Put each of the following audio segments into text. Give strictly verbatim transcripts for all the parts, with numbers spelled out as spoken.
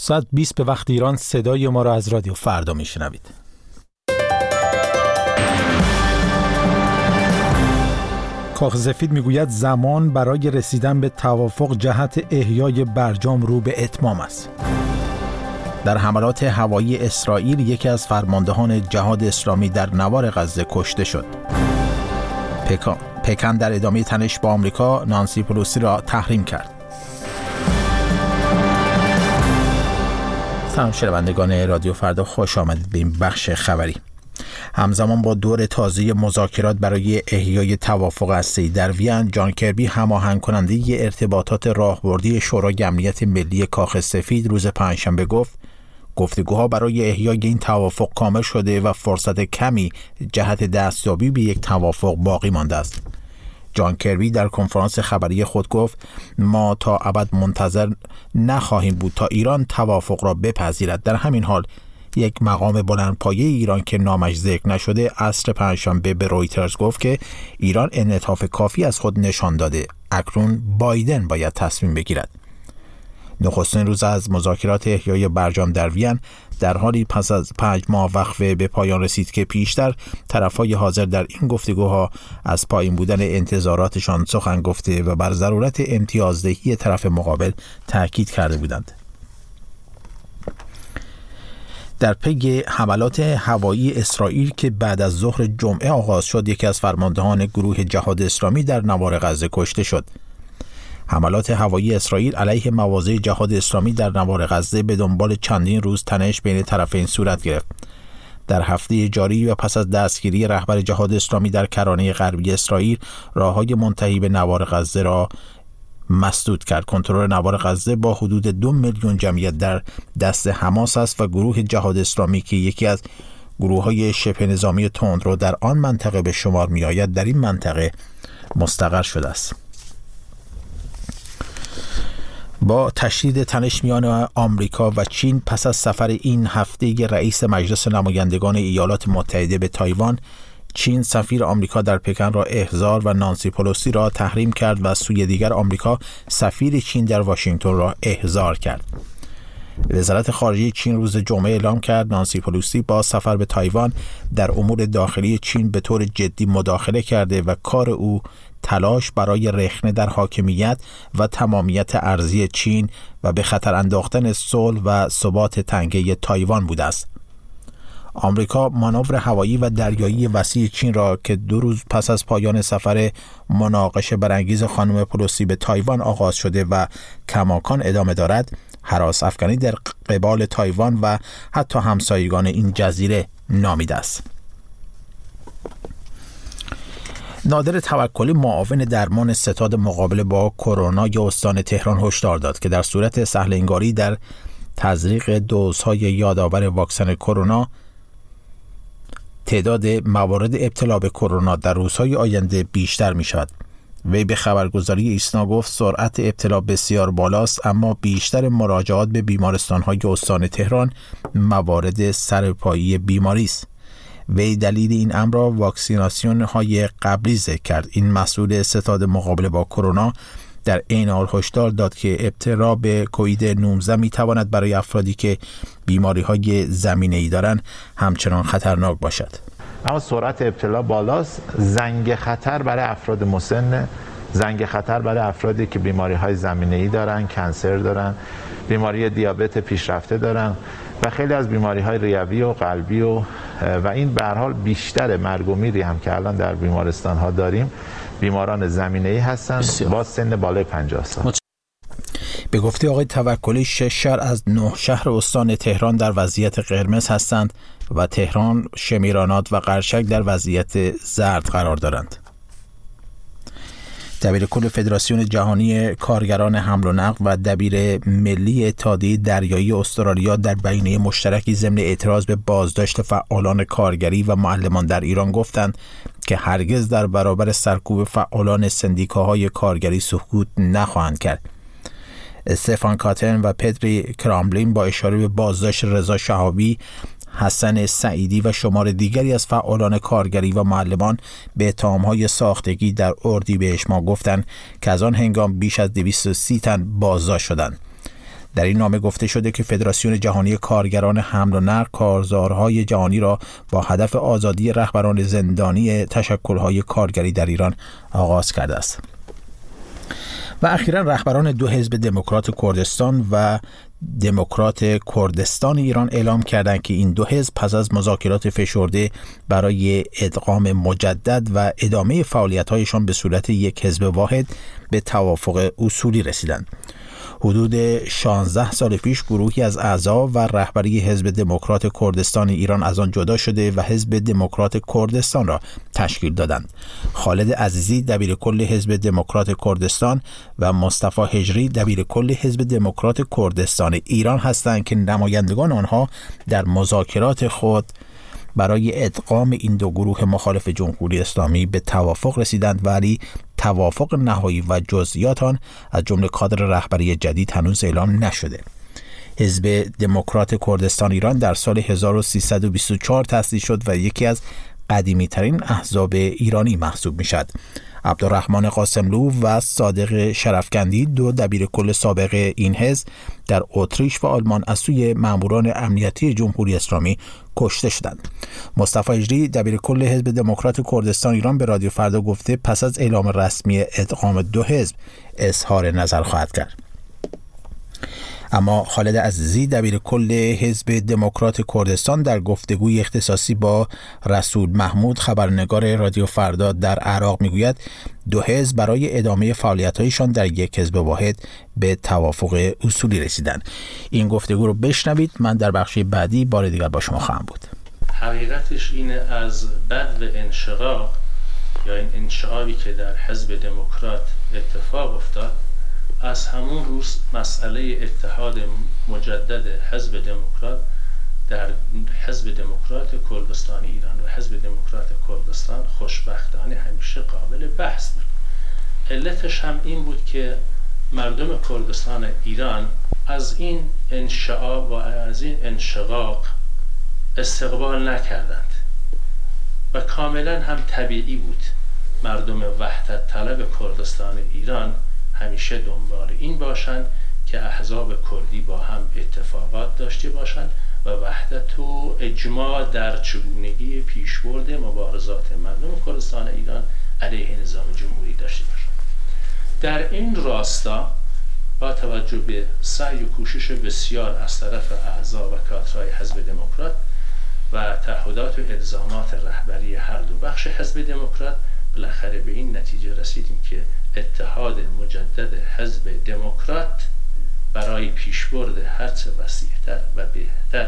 ساعت بیست به وقت ایران صدای ما را از رادیو فردا میشنوید. کاخ سفید میگوید زمان برای رسیدن به توافق جهت احیای برجام رو به اتمام است. در حملات هوایی اسرائیل یکی از فرماندهان جهاد اسلامی در نوار غزه کشته شد. پکن, پکن در ادامه تنش با آمریکا نانسی پلوسی را تحریم کرد. سلام شنوندگان رادیو فردا، خوش آمدید به این بخش خبری. همزمان با دور تازه مذاکرات برای احیای توافق هسته‌ای در وین، جان کربی هماهنگ کننده ارتباطات راهبردی شورای امنیت ملی کاخ سفید روز پنجشنبه گفت گفتگوها برای احیای این توافق کامل شده و فرصت کمی جهت دستیابی به یک توافق باقی مانده است. جان کربی در کنفرانس خبری خود گفت ما تا ابد منتظر نخواهیم بود تا ایران توافق را بپذیرد. در همین حال یک مقام بلندپایه ایران که نامش ذکر نشده عصر پنجشنبه به رویترز گفت که ایران انعطاف کافی از خود نشان داده، اکنون بایدن باید تصمیم بگیرد. نخستین روز از مذاکرات احیای برجام در وین در حالی پس از پنج ماه وقفه به پایان رسید که پیشتر طرفهای حاضر در این گفتگوها از پایین بودن انتظاراتشان سخن گفته و بر ضرورت امتیازدهی طرف مقابل تاکید کرده بودند. در پی حملات هوایی اسرائیل که بعد از ظهر جمعه آغاز شد، یکی از فرماندهان گروه جهاد اسلامی در نوار غزه کشته شد. حملات هوایی اسرائیل علیه مواضع جهاد اسلامی در نوار غزه به دنبال چندین روز تنش بین طرفین صورت گرفت. در هفته جاری و پس از دستگیری رهبر جهاد اسلامی در کرانه غربی اسرائیل، راههای منتهی به نوار غزه را مسدود کرد. کنترل نوار غزه با حدود دو میلیون جمعیت در دست حماس است و گروه جهاد اسلامی که یکی از گروه‌های شبه نظامی تندرو در آن منطقه به شمار می‌آید، در این منطقه مستقر شده است. با تشدید تنش میان آمریکا و چین پس از سفر این هفته رئیس مجلس نمایندگان ایالات متحده به تایوان، چین سفیر آمریکا در پکن را احضار و نانسی پلوسی را تحریم کرد و از سوی دیگر آمریکا سفیر چین در واشنگتن را احضار کرد. وزارت خارجه چین روز جمعه اعلام کرد نانسی پلوسی با سفر به تایوان در امور داخلی چین به طور جدی مداخله کرده و کار او تلاش برای رخنه در حاکمیت و تمامیت ارضی چین و به خطر انداختن صلح و ثبات تنگه تایوان بوده است. آمریکا مانور هوایی و دریایی وسیع چین را که دو روز پس از پایان سفر مناقشه برانگیز خانم پلوسی به تایوان آغاز شده و کماکان ادامه دارد، هراس افکنی در قبال تایوان و حتی همسایگان این جزیره نامیده است. نادر توکلی، معاون درمان ستاد مقابله با کرونا یا استان تهران، هشدار داد که در صورت سهل انگاری در تزریق دوزهای یادآور واکسن کرونا، تعداد موارد ابتلا به کرونا در روزهای آینده بیشتر می شود. وی به خبرگزاری ایسنا گفت سرعت ابتلا بسیار بالاست، اما بیشتر مراجعات به بیمارستان‌های استان تهران موارد سرپایی بیماری است. وی دلیل این امر را واکسیناسیون های قبلی ذکر کرد. این مسئول ستاد مقابله با کرونا در عین حال هشدار داد که ابتلا به کووید نوزده می تواند برای افرادی که بیماری های زمینه‌ای دارند همچنان خطرناک باشد. اما سرعت ابتلا بالاست. زنگ خطر برای افراد مسن، زنگ خطر برای افرادی که بیماری های زمینه‌ای دارن، کنسر دارن، بیماری دیابت پیشرفته دارن و خیلی از بیماری های ریوی و قلبی و و این به هر حال بیشتر مرگ و میری هم که الان در بیمارستان ها داریم بیماران زمینه‌ای هستند با سن بالای پنجاه سال. به گفته آقای توکلی، شش شهر از نه شهر استان تهران در وضعیت قرمز هستند و تهران، شمیرانات و قرشک در وضعیت زرد قرار دارند. دبیر کل فدراسیون جهانی کارگران حمل و نقل و دبیر ملی اتحادیه دریایی استرالیا در بیانیه مشترکی ضمن اعتراض به بازداشت فعالان کارگری و معلمان در ایران گفتند که هرگز در برابر سرکوب فعالان سندیکاهای کارگری سکوت نخواهند کرد. استفان کاتن و پدری کراملین با اشاره به بازداشت رضا شهابی، حسن سعیدی و شمار دیگری از فعالان کارگری و معلمان به اتهام‌های ساختگی در اردیبهشت ماه گفتند که از آن هنگام بیش از دویست و سی تن بازداشت شدند. در این نامه گفته شده که فدراسیون جهانی کارگران حمل و نقل کارزارهای جهانی را با هدف آزادی رهبران زندانی تشکل‌های کارگری در ایران آغاز کرده است. و اخیراً رهبران دو حزب دموکرات کردستان و دموکرات کردستان ایران اعلام کردند که این دو حزب پس از مذاکرات فشرده برای ادغام مجدد و ادامه فعالیت‌هایشان به صورت یک حزب واحد به توافق اصولی رسیدند. حدود شانزده سال پیش گروهی از اعضا و رهبری حزب دموکرات کردستان ایران از آن جدا شده و حزب دموکرات کردستان را تشکیل دادند. خالد عزیزی دبیر کل حزب دموکرات کردستان و مصطفی هجری دبیر کل حزب دموکرات کردستان ایران هستند که نمایندگان آنها در مذاکرات خود برای ادغام این دو گروه مخالف جمهوری اسلامی به توافق رسیدند، ولی توافق نهایی و جزئیات آن از جمله کادر رهبری جدید هنوز اعلام نشده. حزب دموکرات کردستان ایران در سال هزار و سیصد و بیست و چهار تأسیس شد و یکی از قدیمی ترین احزاب ایرانی محسوب می شد. عبدالرحمن قاسملو و صادق شرفکندی دو دبیر کل سابق این حزب در اتریش و آلمان از سوی ماموران امنیتی جمهوری اسلامی کشته شدند. مصطفی هجری دبیر کل حزب دموکرات کردستان ایران به رادیو فردا گفته پس از اعلام رسمی ادغام دو حزب اظهار نظر خواهد کرد. اما خالد عزیزی دبیر کل حزب دموکرات کردستان در گفتگوی اختصاصی با رسول محمود خبرنگار رادیو فردا در عراق میگوید دو حزب برای ادامه فعالیت‌هایشان در یک حزب واحد به توافق اصولی رسیدند. این گفتگو رو بشنوید، من در بخش بعدی بار دیگر با شما خواهم بود. حقیقتش اینه از بعد انشقاق یا این انشعابی که در حزب دموکرات اتفاق افتاد، از همون روز مسئله اتحاد مجدد حزب دموکرات در حزب دموکرات کردستان ایران و حزب دموکرات کردستان خوشبختانه همیشه قابل بحث بود. علتش هم این بود که مردم کردستان ایران از این انشعاب و از این انشقاق استقبال نکردند و کاملا هم طبیعی بود مردم وحدت طلب کردستان ایران همیشه دنبال این باشند که احزاب کردی با هم اتفاقات داشته باشند و وحدت و اجماع در چگونگی پیشبرد مبارزات مردم کردستان ایران علیه نظام جمهوری داشته باشند. در این راستا با توجه به سعی و کوشش بسیار از طرف اعضا و کادرهای حزب دموکرات و تعهدات و الزامات رهبری هر دو بخش حزب دموکرات، بالاخره به این نتیجه رسیدیم که اتحاد مجدد حزب دموکرات برای پیشبرد هرچه وسیع‌تر و بهتر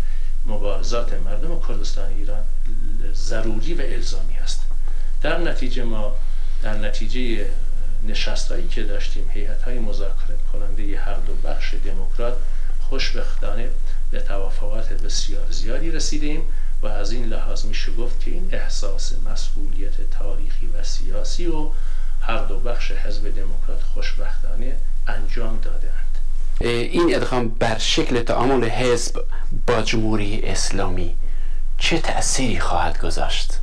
مبارزات مردم کردستان ایران ضروری و الزامی است. در نتیجه ما در نتیجه نشستایی که داشتیم هیئت‌های مذاکره کننده هر دو بخش دموکرات خوشبختانه به توافقات بسیار زیادی رسیدیم و از این لحاظ میشه گفت که این احساس مسئولیت تاریخی و سیاسی و هر دو بخش حزب دموکرات خوشبختانه انجام داده‌اند. این ادغام بر شکل تعامل حزب با جمهوری اسلامی چه تأثیری خواهد گذاشت؟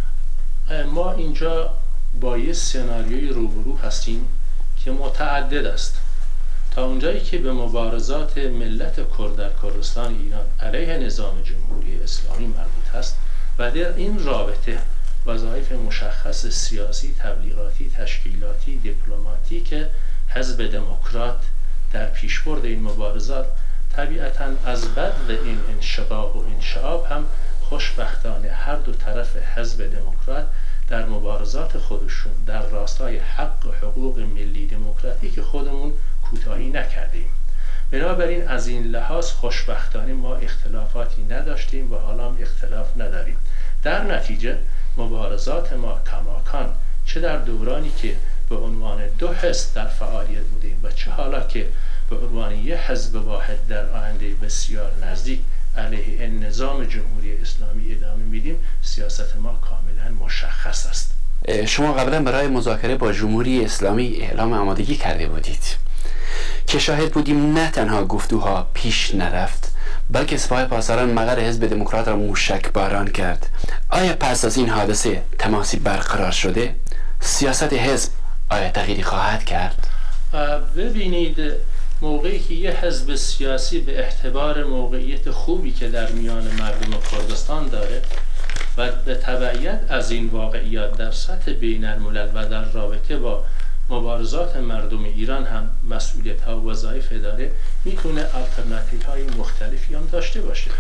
ما اینجا با یه سناریوی روبرو هستیم که متعدد است. تا اونجایی که به مبارزات ملت کرد در کردستان ایران علیه نظام جمهوری اسلامی مربوط است و در این رابطه وظایف مشخص سیاسی، تبلیغاتی، تشکیلاتی، دیپلماتی که حزب دموکرات در پیشبرد این مبارزات طبیعتاً از بعد این انشقاق و انشعاب هم خوشبختانه هر دو طرف حزب دموکرات در مبارزات خودشون در راستای حق و حقوق ملی دموکراتی که خودمون کوتاهی نکردیم. بنابراین از این لحاظ خوشبختانه ما اختلافاتی نداشتیم و حالا هم اختلاف نداریم. در نتیجه مبارزات ما کماکان چه در دورانی که به عنوان دو حزب در فعالیت بودیم و چه حالا که به عنوان یک حزب واحد در آینده بسیار نزدیک علیه نظام جمهوری اسلامی ادامه میدیم، سیاست ما کاملا مشخص است. شما قبلا برای مذاکره با جمهوری اسلامی اعلام آمادگی کرده بودید که شاهد بودیم نه تنها گفتگوها پیش نرفت بلکه سپاه پاسداران مقر حزب دموکرات را موشک باران کرد. آیا پس از این حادثه تماسی برقرار شده؟ سیاست حزب آیا تغییری خواهد کرد؟ ببینید، موقعی که یه حزب سیاسی به اعتبار موقعیت خوبی که در میان مردم کردستان داره و به تبعیت از این واقعیات در سطح بین الملل و در رابطه با مبارزات مردم ایران هم مسئولیت ها و وظایف داره، میتونه آلترناتیو های مختلفی هم داشته باشه.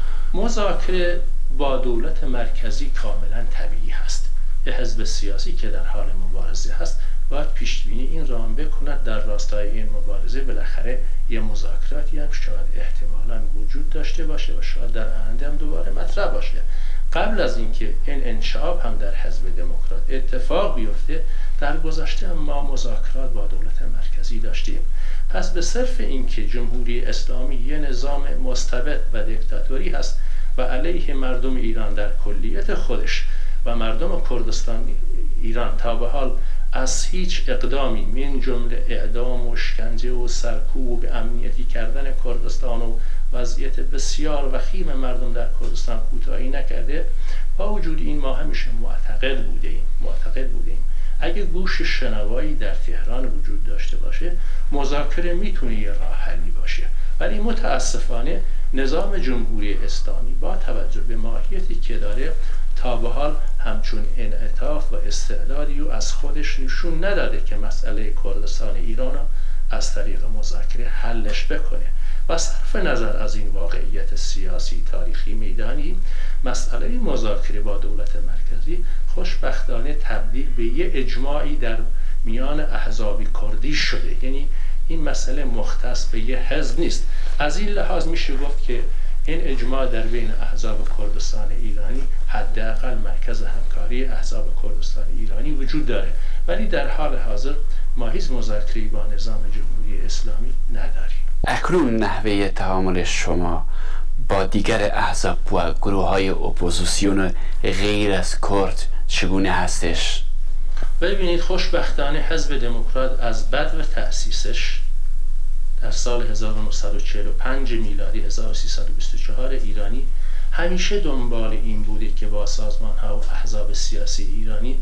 مذاکره با دولت مرکزی کاملا طبیعی هست. یه حزب سیاسی که در حال مبارزه هست باید پیشبینی این را هم بکند در راستای این مبارزه بالاخره یه مذاکراتی هم شاید احتمالاً وجود داشته باشه و شاید در آینده هم دوباره مطرح باشه. قبل از اینکه این انشعاب هم در حزب دموکرات اتفاق بیفته، در گذشته هم ما مذاکرات با دولت مرکزی داشتیم. پس به صرف اینکه جمهوری اسلامی یه نظام مستبد و دیکتاتوری هست و علیه مردم ایران در کلیت خودش و مردم کردستان ایران تا به حال از هیچ اقدامی من جمله اعدام و شکنجه و سرکوب و به امنیتی کردن کردستان و وضعیت بسیار وخیم مردم در کردستان کوتاهی نکرده، با وجود این ما همیشه معتقد بودیم معتقد بودیم اگه گوش شنوایی در تهران وجود داشته باشه، مذاکره میتونه یه راه حلی باشه. ولی متاسفانه نظام جمهوری اسلامی با توجه به ماهیتی که داره تا به حال همچون انعطاف و استعدادی رو از خودش نشون نداده که مسئله کردستان ایران از طریق مذاکره حلش بکنه. و صرف نظر از این واقعیت سیاسی تاریخی میدانی، مسئله مذاکره با دولت مرکزی خوشبختانه تبدیل به یه اجماعی در میان احزاب کردی شده. یعنی این مسئله مختص به یه حزب نیست. از این لحاظ میشه گفت که این اجماع در بین احزاب کردستان ایرانی، حداقل مرکز همکاری احزاب کردستان ایرانی وجود داره، ولی در حال حاضر ما هیچ مذاکره‌ای با نظام جمهوری اسلامی نداریم. اکنون نحوه تعامل شما با دیگر احزاب و گروه های اپوزیسیون غیر از کرد چگونه هستش؟ ببینید، خوشبختانه حزب دموکرات از بدو تأسیسش در سال هزار و نهصد و چهل و پنج میلادی هزار و سیصد و بیست و چهار ایرانی همیشه دنبال این بوده که با سازمان ها و احزاب سیاسی ایرانی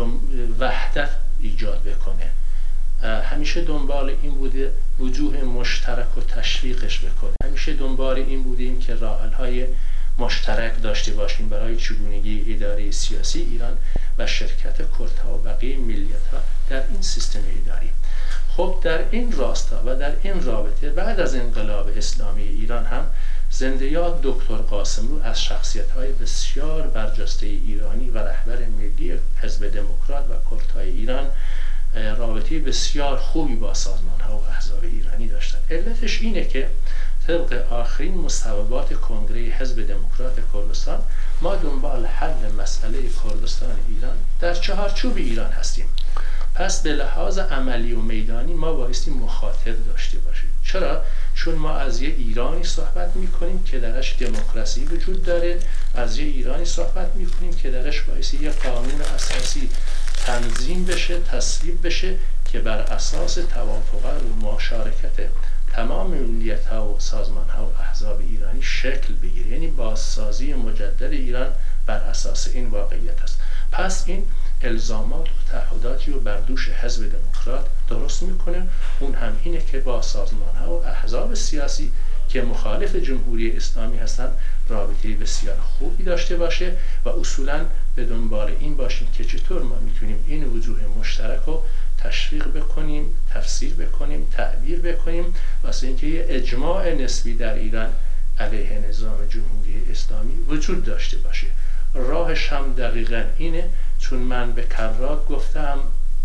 وحدت ایجاد بکنه. همیشه دنبال این بوده وجوه مشترک و تشویقش بکنه. همیشه دنبال این بودیم که راه‌های مشترک داشته باشیم برای چگونگی اداره سیاسی ایران و شرکت کردها و بقیه ملیت‌ها در این سیستم اداری. خب در این راستا و در این رابطه بعد از انقلاب اسلامی ایران هم زنده یاد دکتر قاسملو از شخصیت‌های بسیار برجسته ایرانی و رهبر ملی حزب دموکرات و کردهای ایران رابطه بسیار خوبی با سازمان‌ها و احزاب ایرانی داشتند. علتش اینه که طبق آخرین مصوبات کنگره حزب دموکرات کردستان ما دنبال حل مسئله کردستان ایران در چهارچوب ایران هستیم. پس به لحاظ عملی و میدانی ما بایستی مخاطب داشته باشیم. چرا؟ چون ما از یه ایرانی صحبت میکنیم که درش دموکراسی وجود داره، از یه ایرانی صحبت میکنیم که درش بایستی یه قانون اساسی تنظیم بشه، تصویب بشه که بر اساس توافق و مشارکت تمام ملیت‌ها و سازمان‌ها و احزاب ایرانی شکل بگیره. یعنی بازسازی مجدد ایران بر اساس این واقعیت است. پس این الزامات و تعهداتی رو بر دوش حزب دموکرات درست میکنه. اون هم اینه که با سازمان‌ها و احزاب سیاسی که مخالف جمهوری اسلامی هستن رابطه بسیار خوبی داشته باشه و اصولاً به دنبال این باشیم که چطور ما میتونیم این وجوه مشترک رو تشویق بکنیم، تفسیر بکنیم، تعبیر بکنیم، واسه اینکه یه اجماع نسبی در ایران علیه نظام جمهوری اسلامی وجود داشته باشه. راهش هم دقیقاً اینه، چون من به کرات گفتم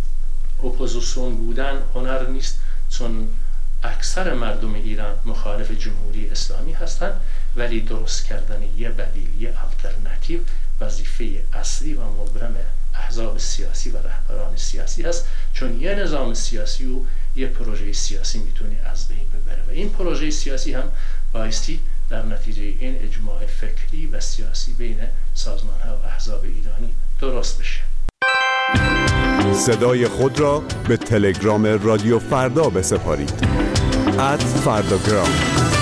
اپوزیسیون بودن هنر نیست، چون اکثر مردم ایران مخالف جمهوری اسلامی هستند، ولی درست کردن یه بدیل، یه آلترناتیو وظیفه اصلی و مبرم احزاب سیاسی و رهبران سیاسی هست، چون یه نظام سیاسی و یه پروژه سیاسی میتونه از بین ببره و این پروژه سیاسی هم بایستی در نتیجه این اجماع فکری و سیاسی بین سازمان ها و احزاب ایرانی درست بشه. صدای خود را به تلگرام رادیو فردا بسپارید. ات فرداگرام.